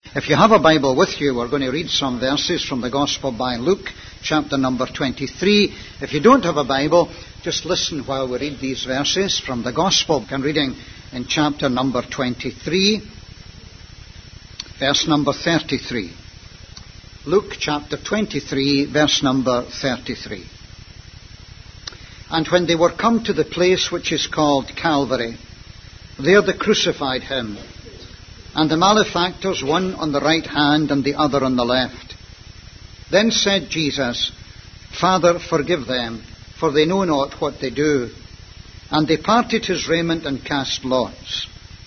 If you have a Bible with you, we're going to read some verses from the Gospel by Luke, chapter number 23. If you don't have a Bible, just listen while we read these verses from the Gospel. I'm reading in chapter number 23, verse number 33. Luke chapter 23, verse number 33. And when they were come to the place which is called Calvary, there they crucified him, and the malefactors, one on the right hand and the other on the left. Then said Jesus, Father, forgive them, for they know not what they do. And they parted his raiment and cast lots.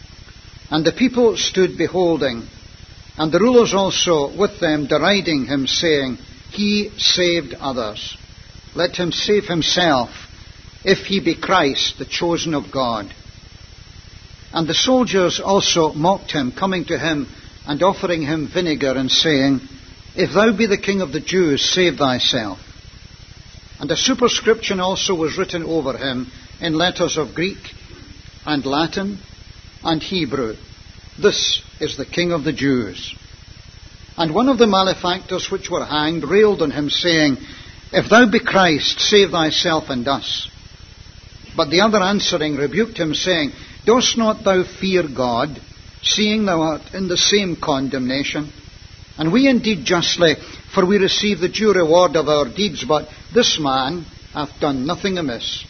And the people stood beholding, and the rulers also with them deriding him, saying, He saved others. Let him save himself, if he be Christ, the chosen of God. And the soldiers also mocked him, coming to him and offering him vinegar, and saying, If thou be the King of the Jews, save thyself. And a superscription also was written over him in letters of Greek and Latin and Hebrew, This is the King of the Jews. And one of the malefactors which were hanged railed on him, saying, If thou be Christ, save thyself and us. But the other answering rebuked him, saying, Dost not thou fear God, seeing thou art in the same condemnation? And we indeed justly, for we receive the due reward of our deeds, but this man hath done nothing amiss.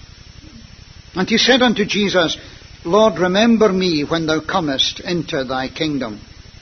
And he said unto Jesus, Lord, remember me when thou comest into thy kingdom.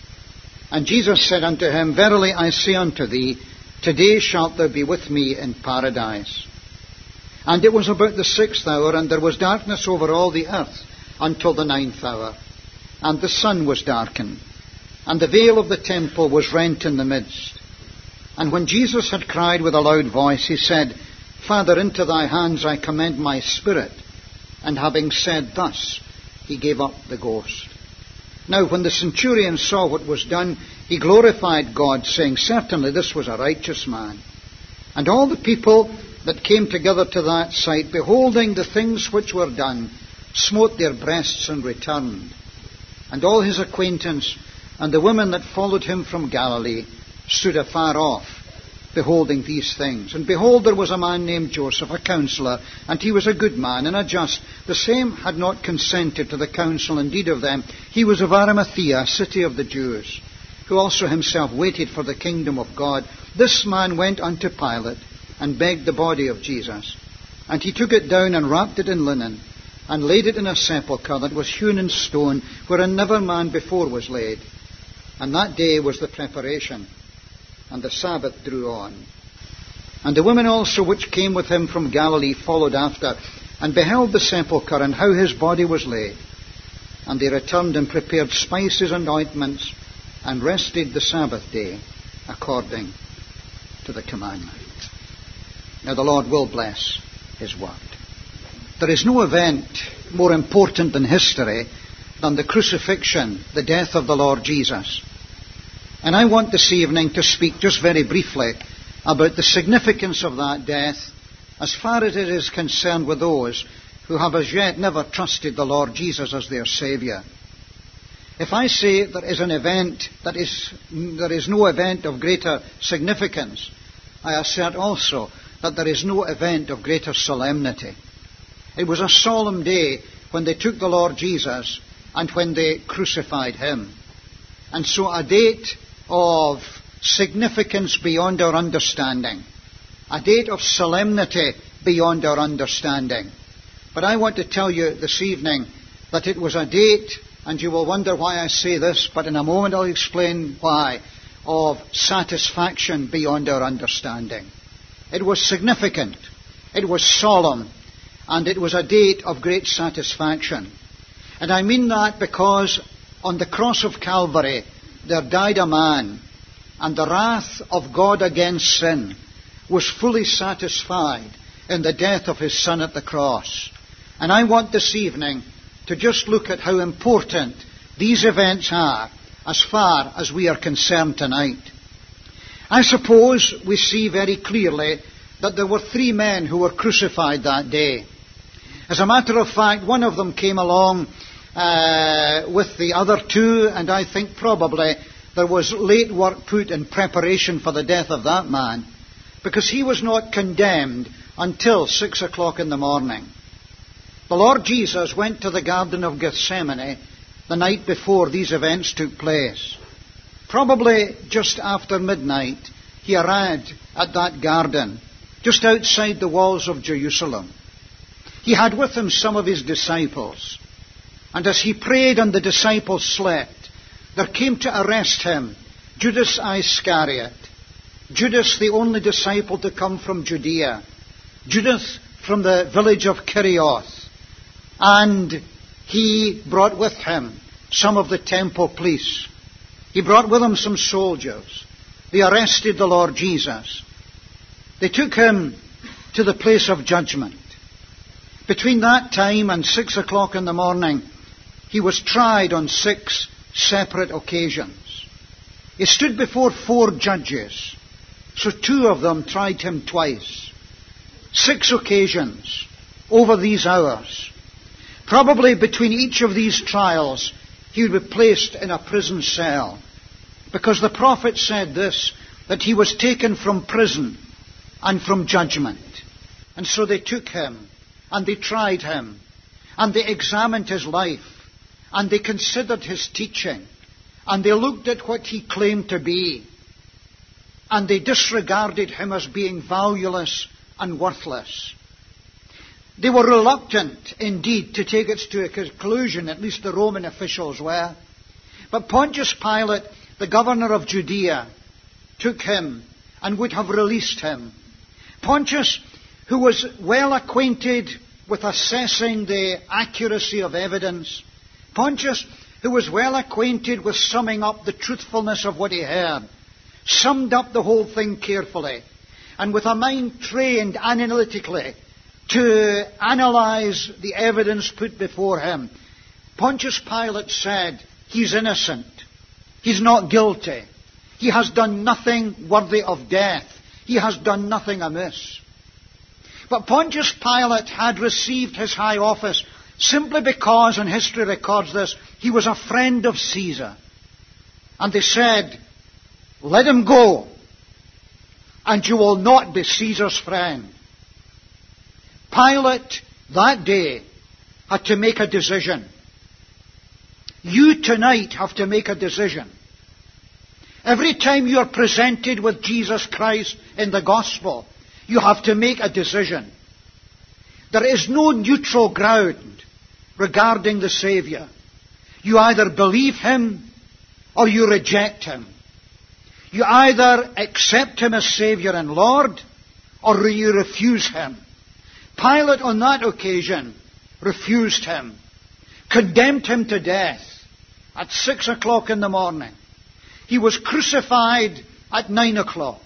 And Jesus said unto him, Verily I say unto thee, today shalt thou be with me in paradise. And it was about the 6th hour, and there was darkness over all the earth until the 9th hour. And the sun was darkened, and the veil of the temple was rent in the midst. And when Jesus had cried with a loud voice, he said, Father, into thy hands I commend my spirit. And having said thus, he gave up the ghost. Now when the centurion saw what was done, he glorified God, saying, Certainly this was a righteous man. And all the people that came together to that sight, beholding the things which were done, smote their breasts and returned. And all his acquaintance and the women that followed him from Galilee stood afar off, beholding these things. And behold, there was a man named Joseph, a counselor, and he was a good man and a just. The same had not consented to the counsel indeed of them. He was of Arimathea, a city of the Jews, who also himself waited for the kingdom of God. This man went unto Pilate, and begged the body of Jesus. And he took it down and wrapped it in linen, and laid it in a sepulchre that was hewn in stone, wherein never man before was laid. And that day was the preparation, and the Sabbath drew on. And the women also which came with him from Galilee followed after, and beheld the sepulchre, and how his body was laid. And they returned and prepared spices and ointments, and rested the Sabbath day, according to the commandment. Now the Lord will bless his word. There is no event more important in history than the crucifixion, the death of the Lord Jesus. And I want this evening to speak just very briefly about the significance of that death as far as it is concerned with those who have as yet never trusted the Lord Jesus as their Saviour. If I say there is an event there is no event of greater significance, I assert also that there is no event of greater solemnity. It was a solemn day when they took the Lord Jesus and when they crucified him. And so a date of significance beyond our understanding, a date of solemnity beyond our understanding. But I want to tell you this evening that it was a date, and you will wonder why I say this, but in a moment I'll explain why, of satisfaction beyond our understanding. It was significant, it was solemn, and it was a date of great satisfaction. And I mean that because on the cross of Calvary there died a man, and the wrath of God against sin was fully satisfied in the death of his Son at the cross. And I want this evening to just look at how important these events are as far as we are concerned tonight. I suppose we see very clearly that there were 3 men who were crucified that day. As a matter of fact, one of them came along with the other 2, and I think probably there was late work put in preparation for the death of that man, because he was not condemned until 6 o'clock in the morning. The Lord Jesus went to the Garden of Gethsemane the night before these events took place. Probably just after midnight, he arrived at that garden, just outside the walls of Jerusalem. He had with him some of his disciples. And as he prayed and the disciples slept, there came to arrest him Judas Iscariot, Judas, the only disciple to come from Judea, Judas from the village of Kerioth. And he brought with him some of the temple police. He brought with him some soldiers. They arrested the Lord Jesus. They took him to the place of judgment. Between that time and 6 o'clock in the morning, he was tried on 6 separate occasions. He stood before 4 judges, so 2 of them tried him twice. 6 occasions over these hours. Probably between each of these trials, he would be placed in a prison cell, because the prophet said this, that he was taken from prison and from judgment. And so they took him, and they tried him, and they examined his life, and they considered his teaching, and they looked at what he claimed to be, and they disregarded him as being valueless and worthless. They were reluctant, indeed, to take it to a conclusion, at least the Roman officials were. But Pontius Pilate, the governor of Judea, took him and would have released him. Pontius, who was well acquainted with assessing the accuracy of evidence, Pontius, who was well acquainted with summing up the truthfulness of what he heard, summed up the whole thing carefully, and with a mind trained analytically to analyze the evidence put before him, Pontius Pilate said, he's innocent. He's not guilty. He has done nothing worthy of death. He has done nothing amiss. But Pontius Pilate had received his high office simply because, and history records this, he was a friend of Caesar. And they said, let him go, and you will not be Caesar's friend. Pilate, that day, had to make a decision. You tonight have to make a decision. Every time you are presented with Jesus Christ in the gospel, you have to make a decision. There is no neutral ground regarding the Savior. You either believe him or you reject him. You either accept him as Savior and Lord or you refuse him. Pilate on that occasion refused him, condemned him to death at 6 o'clock in the morning. He was crucified at 9 o'clock.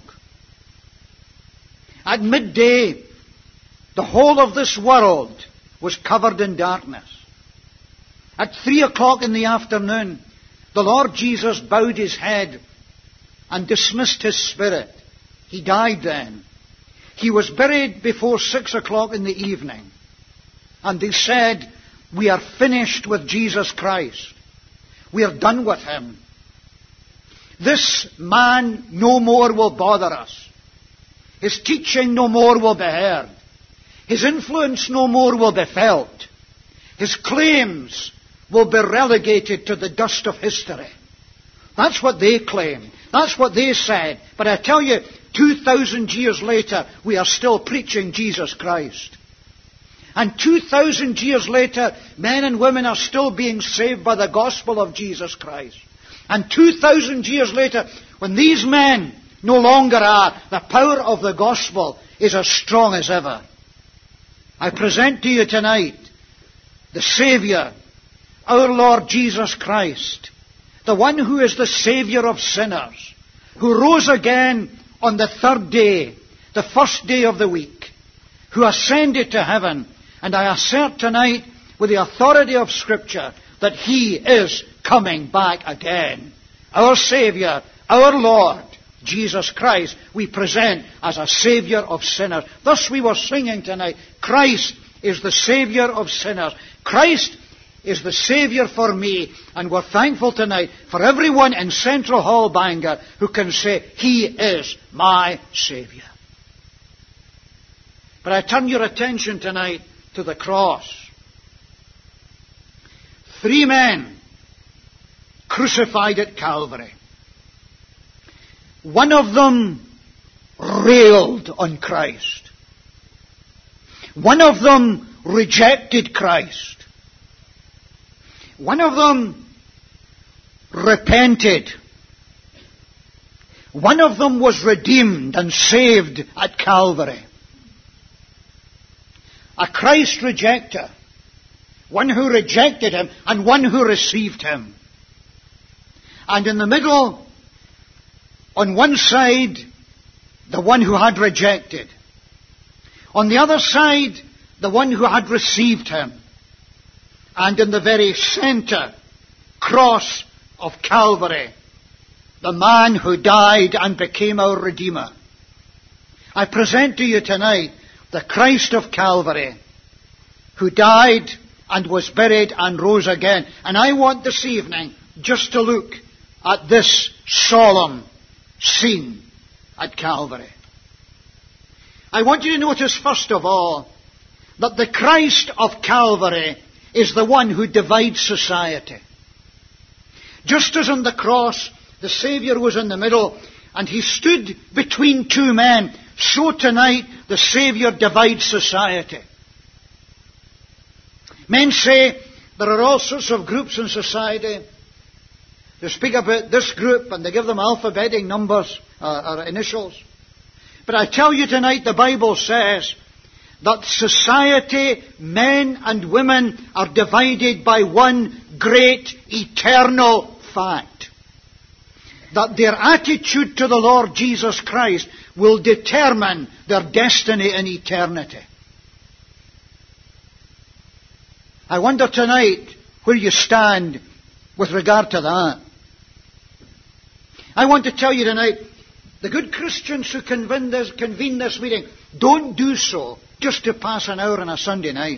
At midday, the whole of this world was covered in darkness. At 3 o'clock in the afternoon, the Lord Jesus bowed his head and dismissed his spirit. He died then. He was buried before 6 o'clock in the evening. And they said, we are finished with Jesus Christ. We are done with him. This man no more will bother us. His teaching no more will be heard. His influence no more will be felt. His claims will be relegated to the dust of history. That's what they claimed. That's what they said. But I tell you, 2,000 years later, we are still preaching Jesus Christ. And 2,000 years later, men and women are still being saved by the gospel of Jesus Christ. And 2,000 years later, when these men no longer are, the power of the gospel is as strong as ever. I present to you tonight the Savior, our Lord Jesus Christ, the one who is the Savior of sinners, who rose again on the 3rd day, the first day of the week, who ascended to heaven. And I assert tonight, with the authority of Scripture, that he is coming back again. Our Savior, our Lord, Jesus Christ, we present as a Savior of sinners. Thus we were singing tonight, Christ is the Savior of sinners. Christ is the Saviour for me. And we're thankful tonight for everyone in Central Hall, Bangor, who can say, He is my Saviour. But I turn your attention tonight to the cross. 3 men crucified at Calvary. One of them railed on Christ. One of them rejected Christ. One of them repented. One of them was redeemed and saved at Calvary. A Christ rejecter. One who rejected him and one who received him. And in the middle, on one side, the one who had rejected. On the other side, the one who had received him. And in the very center, cross of Calvary, the man who died and became our Redeemer. I present to you tonight the Christ of Calvary, who died and was buried and rose again. And I want this evening just to look at this solemn scene at Calvary. I want you to notice first of all that the Christ of Calvary is the one who divides society. Just as on the cross the Saviour was in the middle and he stood between 2 men, so tonight the Saviour divides society. Men say there are all sorts of groups in society. They speak about this group and they give them alphabetic numbers or initials. But I tell you tonight, the Bible says that society, men and women, are divided by one great eternal fact. That their attitude to the Lord Jesus Christ will determine their destiny in eternity. I wonder tonight where you stand with regard to that. I want to tell you tonight, the good Christians who convene this meeting don't do so just to pass an hour on a Sunday night.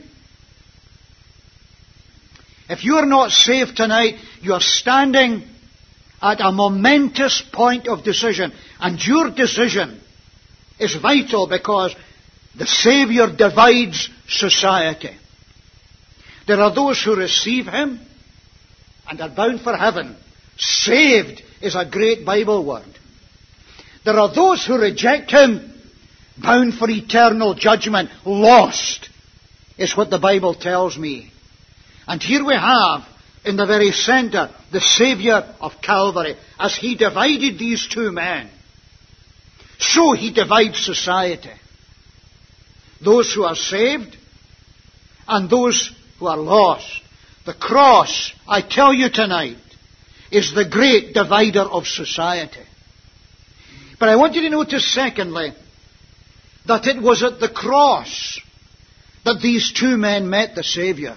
If you are not saved tonight, you are standing at a momentous point of decision. And your decision is vital because the Saviour divides society. There are those who receive him and are bound for heaven. Saved is a great Bible word. There are those who reject him, bound for eternal judgment. Lost is what the Bible tells me. And here we have, in the very center, the Saviour of Calvary. As he divided these 2 men, so he divides society. Those who are saved and those who are lost. The cross, I tell you tonight, is the great divider of society. But I want you to notice, secondly, that it was at the cross that these 2 men met the Saviour.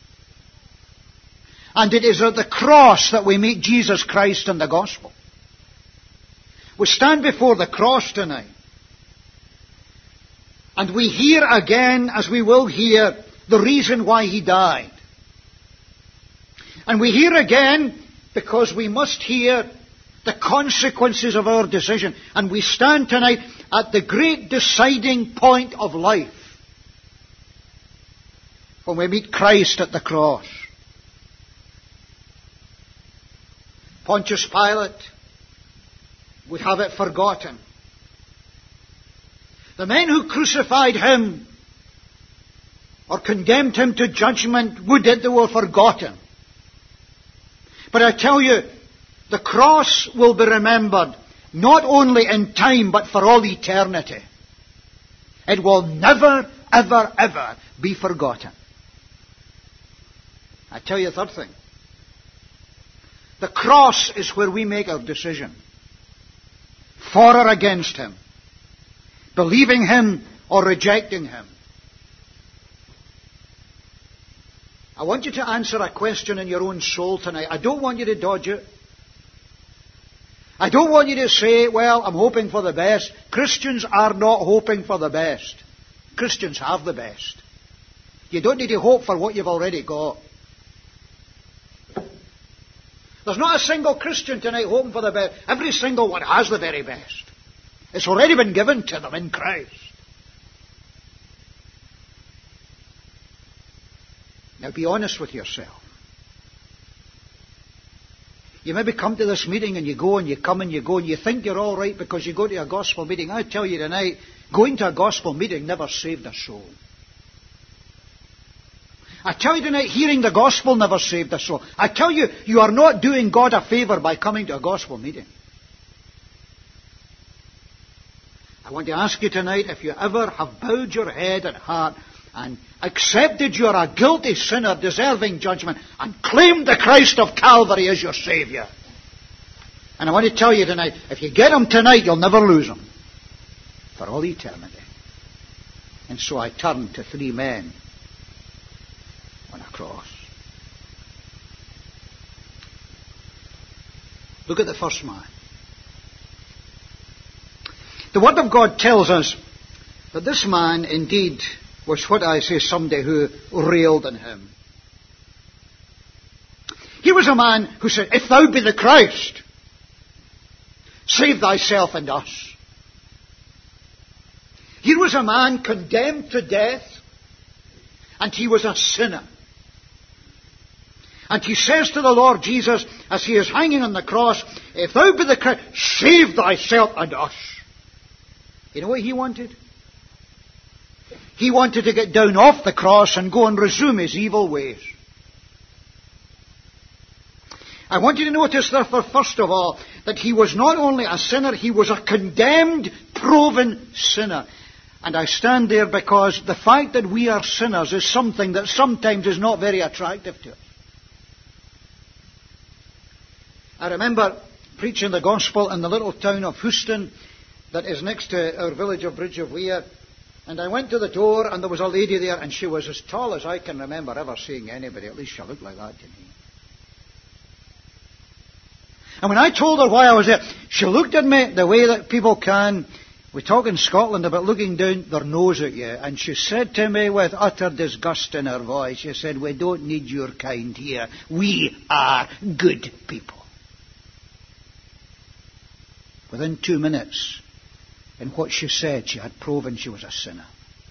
And it is at the cross that we meet Jesus Christ in the gospel. We stand before the cross tonight. And we hear again, as we will hear, the reason why he died. And we hear again because we must hear the consequences of our decision. And we stand tonight at the great deciding point of life when we meet Christ at the cross. Pontius Pilate would have it forgotten. The men who crucified him or condemned him to judgment would that they were forgotten. But I tell you, the cross will be remembered not only in time but for all eternity. It will never, ever, ever be forgotten. I tell you a third thing. The cross is where we make our decision. For or against him. Believing him or rejecting him. I want you to answer a question in your own soul tonight. I don't want you to dodge it. I don't want you to say, well, I'm hoping for the best. Christians are not hoping for the best. Christians have the best. You don't need to hope for what you've already got. There's not a single Christian tonight hoping for the best. Every single one has the very best. It's already been given to them in Christ. Now be honest with yourself. You maybe come to this meeting and you go and you come and you go and you think you're all right because you go to a gospel meeting. I tell you tonight, going to a gospel meeting never saved a soul. I tell you tonight, hearing the gospel never saved a soul. I tell you, you are not doing God a favour by coming to a gospel meeting. I want to ask you tonight, if you ever have bowed your head and heart and accepted you're a guilty sinner deserving judgment and claimed the Christ of Calvary as your Saviour. And I want to tell you tonight, if you get Him tonight, you'll never lose Him for all eternity. And so I turn to three men on a cross. Look at the first man. The Word of God tells us that this man indeed was what I say, somebody who railed on Him. He was a man who said, if thou be the Christ, save thyself and us. Here was a man condemned to death, and he was a sinner. And he says to the Lord Jesus, as he is hanging on the cross, if thou be the Christ, save thyself and us. You know what he wanted? He wanted to get down off the cross and go and resume his evil ways. I want you to notice, therefore, first of all, that he was not only a sinner, he was a condemned, proven sinner. And I stand there because the fact that we are sinners is something that sometimes is not very attractive to us. I remember preaching the gospel in the little town of Houston that is next to our village of Bridge of Weir. And I went to the door and there was a lady there and she was as tall as I can remember ever seeing anybody. At least she looked like that to me. And when I told her why I was there, she looked at me the way that people can. We talk in Scotland about looking down their nose at you. And she said to me with utter disgust in her voice, she said, we don't need your kind here. We are good people. Within 2 minutes, in what she said, she had proven she was a sinner.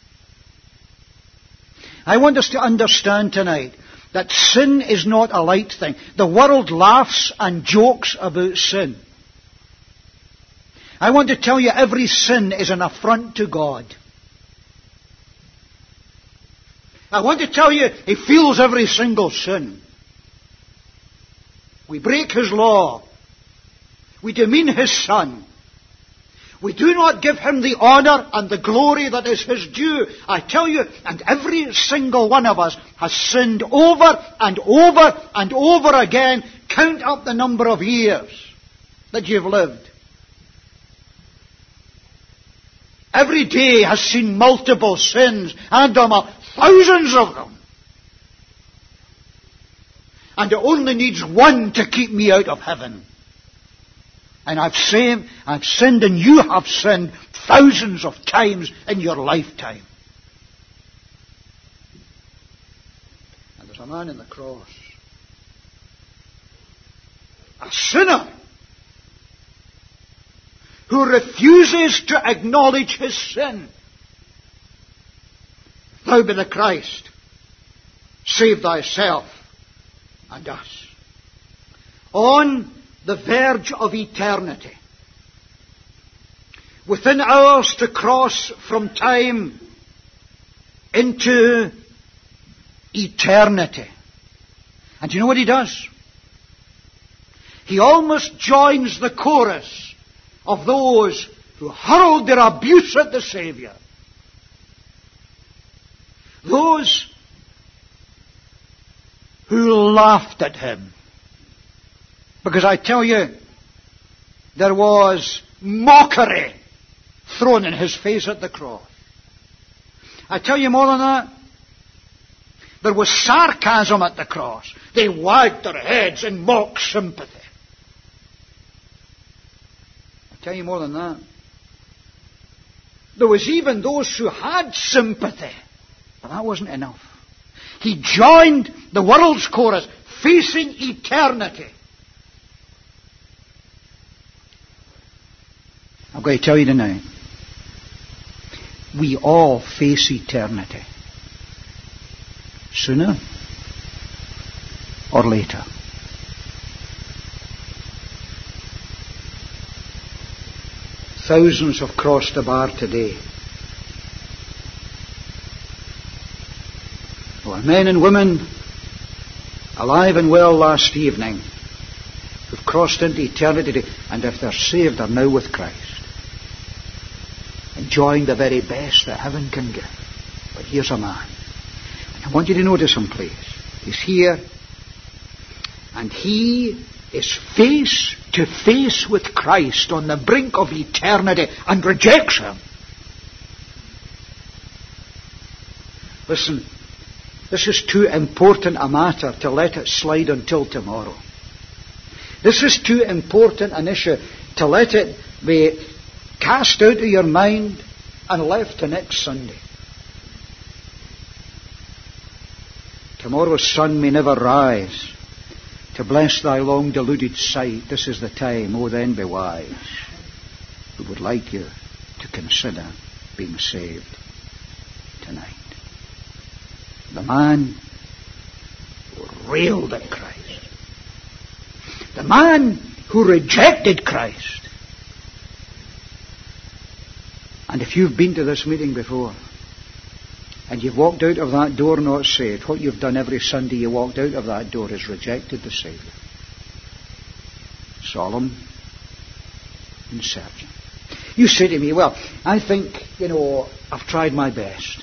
I want us to understand tonight that sin is not a light thing. The world laughs and jokes about sin. I want to tell you, every sin is an affront to God. I want to tell you, He feels every single sin. We break His law. We demean His Son. We do not give Him the honour and the glory that is His due. I tell you, and every single one of us has sinned over and over and over again. Count up the number of years that you've lived. Every day has seen multiple sins, and there are thousands of them. And it only needs one to keep me out of heaven. And I've sinned, and you have sinned thousands of times in your lifetime. And there's a man on the cross, a sinner, who refuses to acknowledge his sin. Thou be the Christ, save thyself and us. On the verge of eternity, within hours to cross from time into eternity. And you know what he does? He almost joins the chorus of those who hurled their abuse at the Saviour. Those who laughed at Him. Because I tell you, there was mockery thrown in His face at the cross. I tell you more than that. There was sarcasm at the cross. They wagged their heads in mock sympathy. I tell you more than that. There was even those who had sympathy. But that wasn't enough. He joined the world's chorus, facing eternity. I'm going to tell you tonight, we all face eternity. Sooner or later. Thousands have crossed the bar today. There were men and women alive and well last evening who've crossed into eternity today, and if they're saved, they're now with Christ, enjoying the very best that heaven can give. But here's a man. I want you to notice him, please. He's here, and he is face to face with Christ on the brink of eternity and rejects him. Listen, this is too important a matter to let it slide until tomorrow. This is too important an issue to let it be cast out of your mind and left to next Sunday. Tomorrow's sun may never rise to bless thy long deluded sight. This is the time, oh then be wise. We would like you to consider being saved tonight. The man who railed at Christ. The man who rejected Christ. And if you've been to this meeting before, and you've walked out of that door not saved, what you've done every Sunday you walked out of that door is rejected the Saviour. Solemn and certain. You say to me, well, I think, I've tried my best.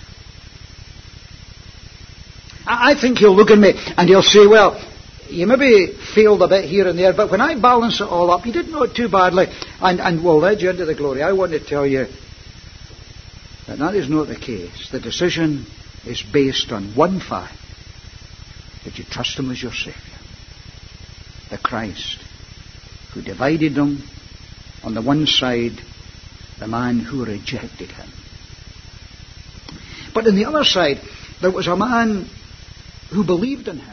I think he'll look at me and he'll say, well, you maybe failed a bit here and there, but when I balance it all up, you did not too badly, and we'll lead you into the glory. I want to tell you that is not the case. The decision is based on one fact, that you trust him as your Saviour. The Christ who divided them on the one side, the man who rejected him. But on the other side, there was a man who believed in him.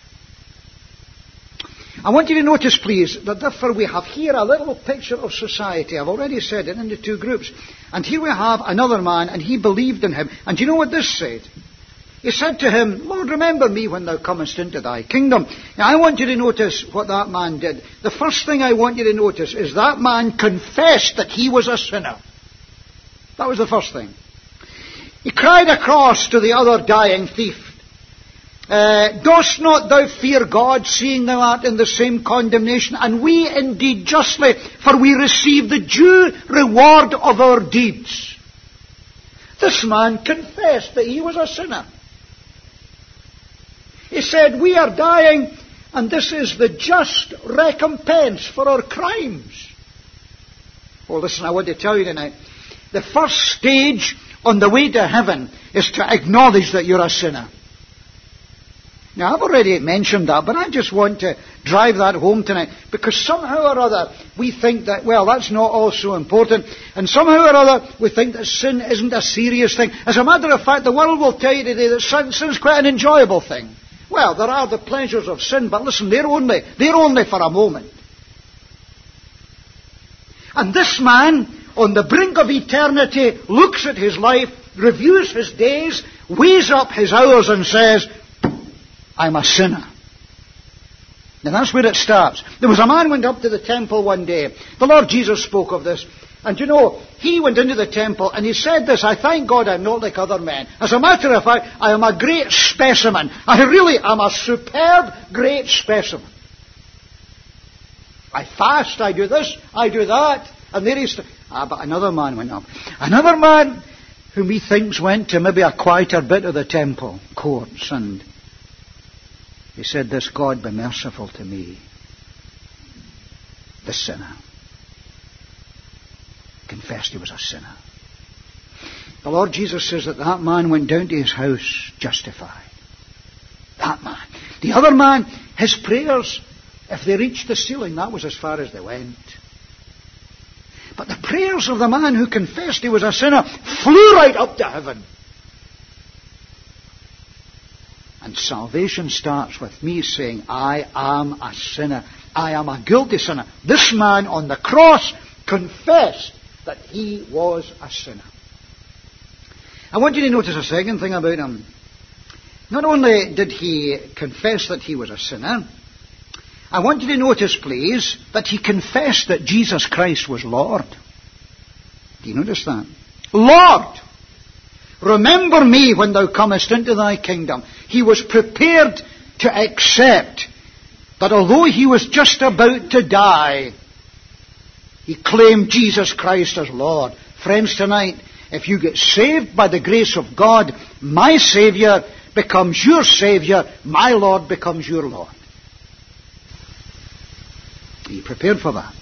I want you to notice, please, that therefore we have here a little picture of society. I've already said it, into two groups. And here we have another man, and he believed in him. And do you know what this said? He said to him, Lord, remember me when thou comest into thy kingdom. Now, I want you to notice what that man did. The first thing I want you to notice is that man confessed that he was a sinner. That was the first thing. He cried across to the other dying thief, dost not thou fear God, seeing thou art in the same condemnation? And we indeed justly, for we receive the due reward of our deeds. This man confessed that he was a sinner. He said, we are dying, and this is the just recompense for our crimes. Oh, listen, I want to tell you tonight, the first stage on the way to heaven is to acknowledge that you're a sinner. Now, I've already mentioned that, but I just want to drive that home tonight, because somehow or other we think that, well, that's not all so important, and somehow or other we think that sin isn't a serious thing. As a matter of fact, the world will tell you today that sin's quite an enjoyable thing. Well, there are the pleasures of sin, but listen, they're only for a moment. And this man, on the brink of eternity, looks at his life, reviews his days, weighs up his hours and says, I'm a sinner. Now that's where it starts. There was a man went up to the temple one day. The Lord Jesus spoke of this. And he went into the temple and he said this, I thank God I'm not like other men. As a matter of fact, I am a great specimen. I really am a superb, great specimen. I fast, I do this, I do that. And there is... but another man went up. Another man who methinks went to maybe a quieter bit of the temple courts, and he said this, God be merciful to me, the sinner. Confessed he was a sinner. The Lord Jesus says that man went down to his house justified. That man. The other man, his prayers, if they reached the ceiling, that was as far as they went. But the prayers of the man who confessed he was a sinner flew right up to heaven. And salvation starts with me saying, I am a sinner. I am a guilty sinner. This man on the cross confessed that he was a sinner. I want you to notice a second thing about him. Not only did he confess that he was a sinner, I want you to notice, please, that he confessed that Jesus Christ was Lord. Do you notice that? Lord, remember me when thou comest into thy kingdom. He was prepared to accept that although he was just about to die, he claimed Jesus Christ as Lord. Friends, tonight, if you get saved by the grace of God, my Saviour becomes your Saviour, my Lord becomes your Lord. Are you prepared for that?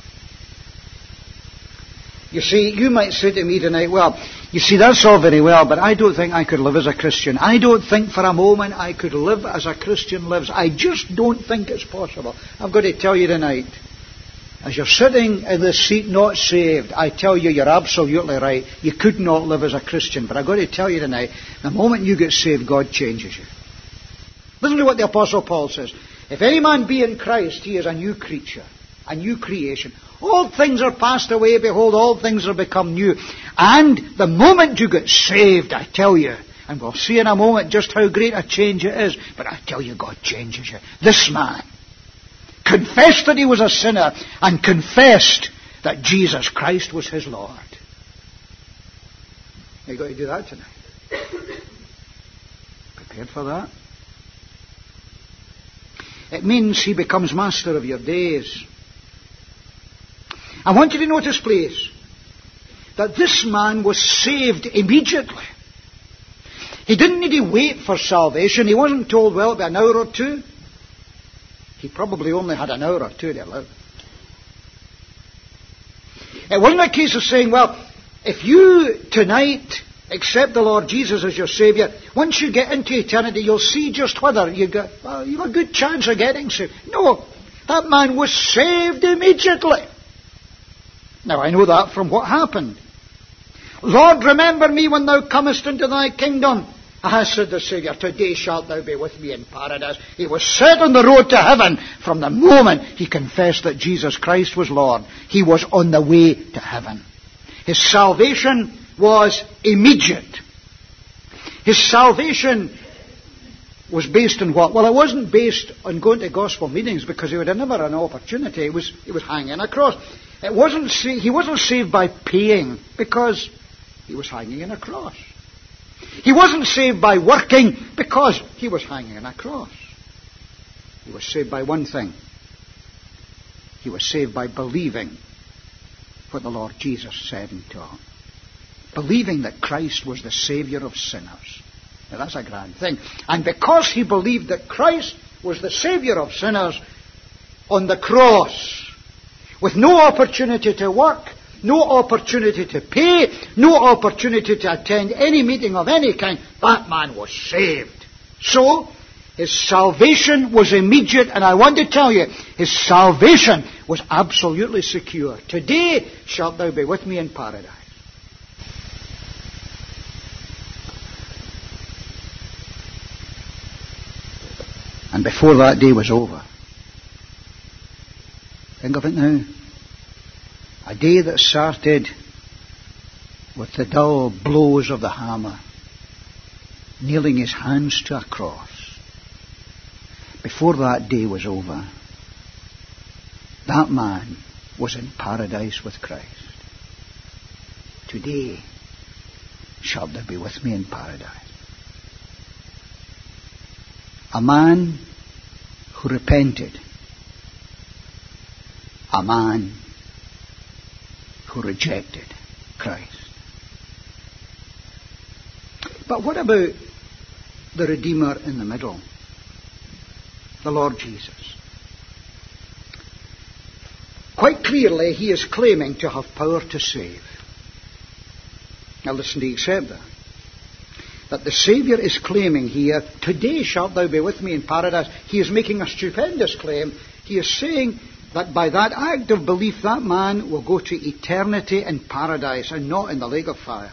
You see, you might say to me tonight, well, you see, that's all very well, but I don't think I could live as a Christian. I don't think for a moment I could live as a Christian lives. I just don't think it's possible. I've got to tell you tonight, as you're sitting in this seat not saved, I tell you, you're absolutely right. You could not live as a Christian. But I've got to tell you tonight, the moment you get saved, God changes you. Listen to what the Apostle Paul says. If any man be in Christ, he is a new creature, a new creation. All things are passed away, behold, all things are become new. And the moment you get saved, I tell you, and we'll see in a moment just how great a change it is, but I tell you, God changes you. This man confessed that he was a sinner and confessed that Jesus Christ was his Lord. You've got to do that tonight. Prepared for that? It means he becomes master of your days. I want you to notice, please, that this man was saved immediately. He didn't need to wait for salvation. He wasn't told, well, it'll be an hour or two. He probably only had an hour or two to live. It wasn't a case of saying, well, if you tonight accept the Lord Jesus as your Saviour, once you get into eternity, you'll see just whether you have a good chance of getting saved. No, that man was saved immediately. Now, I know that from what happened. Lord, remember me when thou comest into thy kingdom. Ah, said the Saviour, today shalt thou be with me in paradise. He was set on the road to heaven from the moment he confessed that Jesus Christ was Lord. He was on the way to heaven. His salvation was immediate. His salvation was based on what? Well, it wasn't based on going to gospel meetings, because he would have never an opportunity. He was hanging a cross. He wasn't saved by paying, because he was hanging on a cross. He wasn't saved by working, because he was hanging on a cross. He was saved by one thing. He was saved by believing what the Lord Jesus said and taught. Believing that Christ was the Saviour of sinners. Now that's a grand thing. And because he believed that Christ was the Saviour of sinners on the cross, with no opportunity to work, no opportunity to pay, no opportunity to attend any meeting of any kind, that man was saved. So, his salvation was immediate, and I want to tell you, his salvation was absolutely secure. Today shalt thou be with me in paradise. And before that day was over, think of it now. A day that started with the dull blows of the hammer, nailing his hands to a cross. Before that day was over, that man was in paradise with Christ. Today shalt thou be with me in paradise. A man who repented. A man who rejected Christ. But what about the Redeemer in the middle? The Lord Jesus. Quite clearly, he is claiming to have power to save. Now listen, do you accept that? That the Saviour is claiming here, today shalt thou be with me in paradise. He is making a stupendous claim. He is saying that by that act of belief, that man will go to eternity in paradise and not in the lake of fire.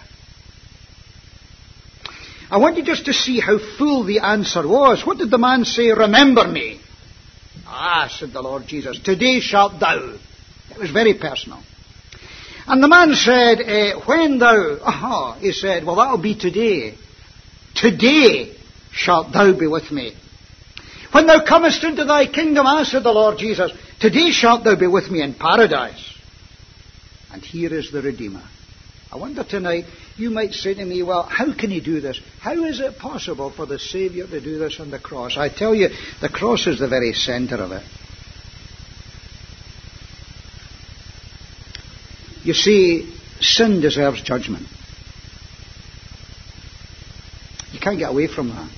I want you just to see how full the answer was. What did the man say? Remember me. Ah, said the Lord Jesus, today shalt thou. It was very personal. And the man said, when thou... he said, well, that'll be today. Today shalt thou be with me. When thou comest into thy kingdom, answered the Lord Jesus, today shalt thou be with me in paradise. And here is the Redeemer. I wonder tonight, you might say to me, well, how can he do this? How is it possible for the Saviour to do this on the cross? I tell you, the cross is the very centre of it. You see, sin deserves judgment. You can't get away from that.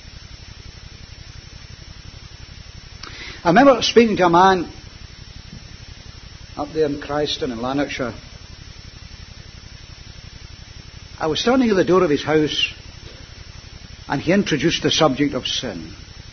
I remember speaking to a man up there in Christon in Lanarkshire. I was standing at the door of his house, and he introduced the subject of sin.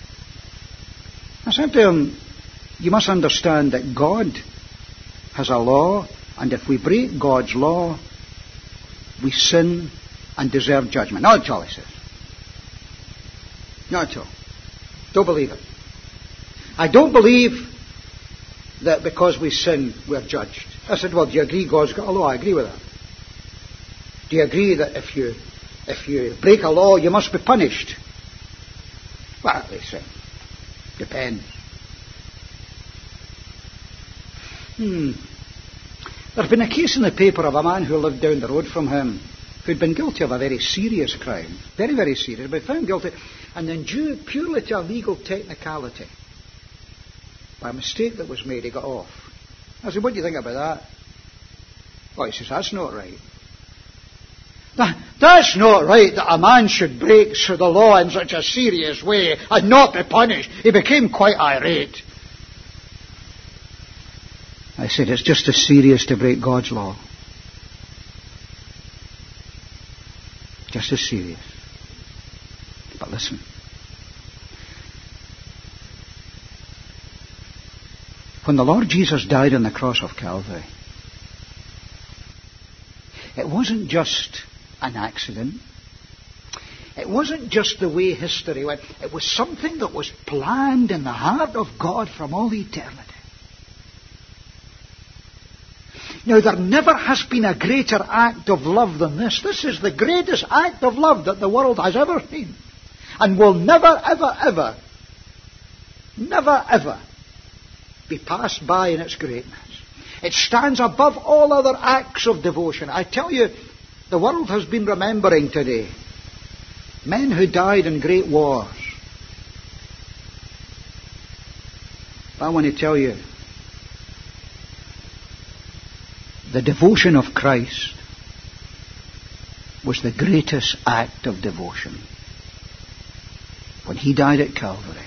I said to him, you must understand that God has a law, and if we break God's law, we sin and deserve judgment. Not at all, he says. Not at all. Don't believe it. I don't believe that because we sin, we're judged. I said, well, do you agree God's got a law? I agree with that. Do you agree that if you break a law, you must be punished? Well, they say, depends. There's been a case in the paper of a man who lived down the road from him who'd been guilty of a very serious crime. Very, very serious, but found guilty. And then due purely to a legal technicality, by a mistake that was made, he got off. I said, what do you think about that? Well, he says, that's not right. That's not right that a man should break the law in such a serious way and not be punished. He became quite irate. I said, it's just as serious to break God's law. Just as serious. But listen. When the Lord Jesus died on the cross of Calvary, it wasn't just an accident. It wasn't just the way history went. It was something that was planned in the heart of God from all eternity. Now, there never has been a greater act of love than this. This is the greatest act of love that the world has ever seen. And will never, ever, ever be passed by in its greatness. It stands above all other acts of devotion. I tell you, the world has been remembering today men who died in great wars. But I want to tell you, the devotion of Christ was the greatest act of devotion. When he died at Calvary.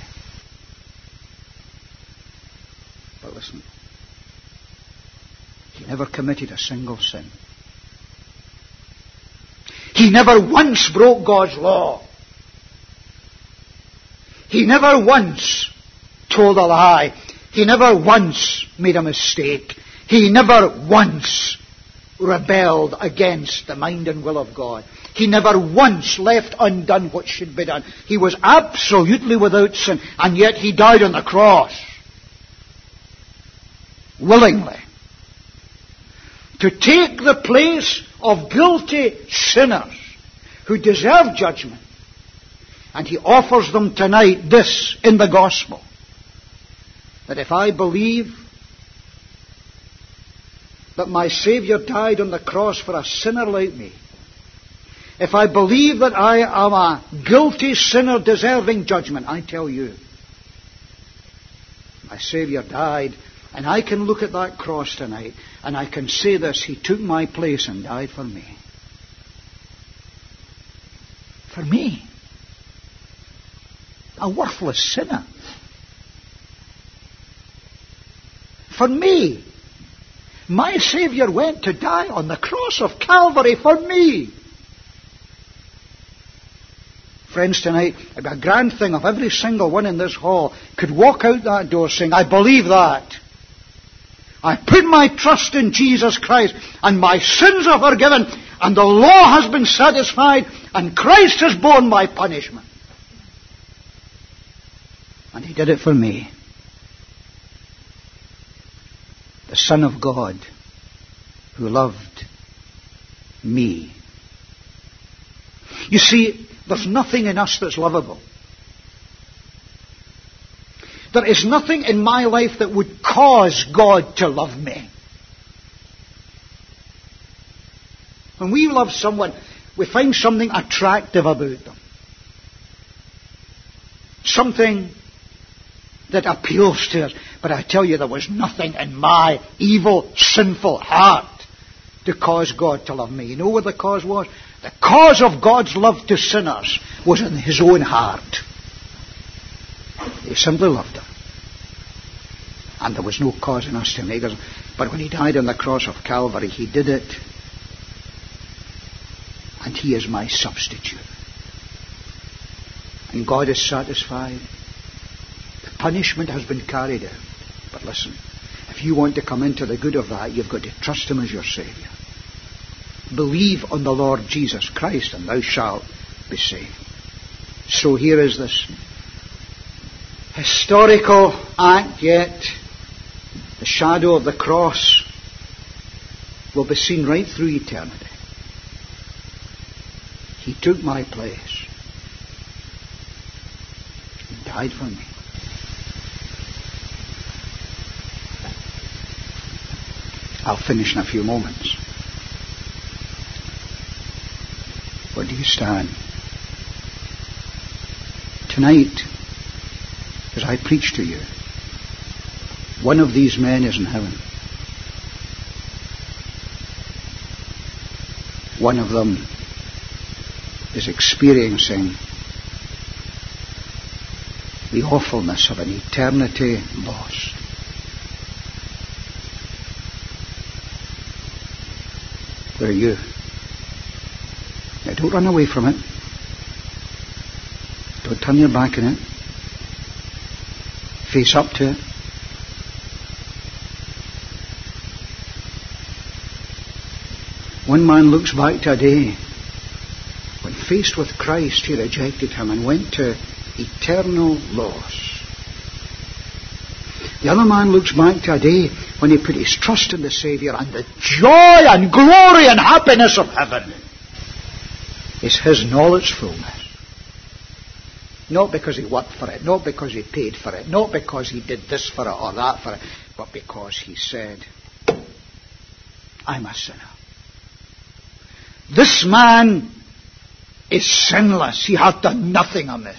But listen, he never committed a single sin. He never once broke God's law. He never once told a lie. He never once made a mistake. He never once rebelled against the mind and will of God. He never once left undone what should be done. He was absolutely without sin, and yet he died on the cross. Willingly. To take the place of guilty sinners who deserve judgment. And he offers them tonight this in the gospel. That if I believe that my Saviour died on the cross for a sinner like me, if I believe that I am a guilty sinner deserving judgment, I tell you, my Saviour died, and I can look at that cross tonight, and I can say this: he took my place and died for me. For me. A worthless sinner. For me. My Saviour went to die on the cross of Calvary for me. Friends, tonight, it'd be a grand thing if every single one in this hall could walk out that door saying, I believe that. I put my trust in Jesus Christ, and my sins are forgiven, and the law has been satisfied, and Christ has borne my punishment. And he did it for me. The Son of God, who loved me. You see, there's nothing in us that's lovable. There is nothing in my life that would cause God to love me. When we love someone, we find something attractive about them. Something that appeals to us. But I tell you, there was nothing in my evil, sinful heart to cause God to love me. You know what the cause was? The cause of God's love to sinners was in His own heart. He simply loved them. And there was no cause in us to make us. But when He died on the cross of Calvary, He did it. And He is my substitute. And God is satisfied. The punishment has been carried out. But listen, if you want to come into the good of that, you've got to trust Him as your Saviour. Believe on the Lord Jesus Christ, and thou shalt be saved. So here is this historical act, yet the shadow of the cross will be seen right through eternity. He took my place. He died for me. I'll finish in a few moments. Where do you stand? Tonight, as I preach to you, one of these men is in heaven. One of them is experiencing the awfulness of an eternity lost. Where are you? Now, don't run away from it. Don't turn your back on it. Face up to it. One man looks back to a day when, faced with Christ, he rejected Him and went to eternal loss. The other man looks back to a day when he put his trust in the Saviour, and the joy and glory and happiness of heaven is his in all its fullness. Not because he worked for it, not because he paid for it, not because he did this for it or that for it, but because he said, I'm a sinner. This man is sinless. He hath done nothing amiss.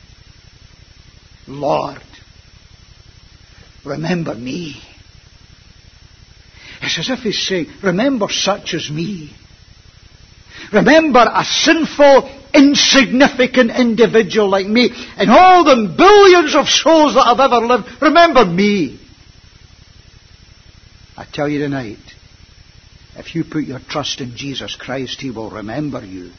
Lord, remember me. It's as if he's saying, remember such as me. Remember a sinful, insignificant individual like me and all the billions of souls that have ever lived. Remember me. I tell you tonight, if you put your trust in Jesus Christ, He will remember you.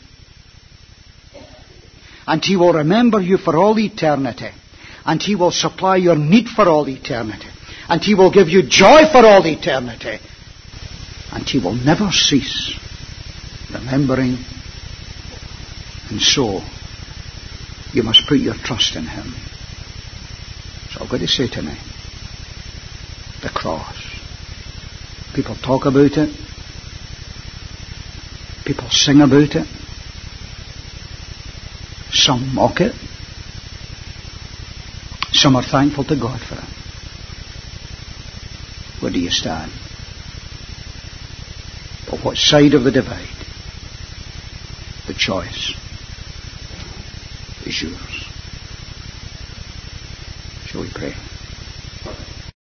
And He will remember you for all eternity. And He will supply your need for all eternity. And He will give you joy for all eternity. And He will never cease remembering. And so, you must put your trust in Him. So I've got to say tonight, the cross. People talk about it. People sing about it. Some mock it. Some are thankful to God for it. Where do you stand? Or what side of the divide? The choice is yours. Shall we pray?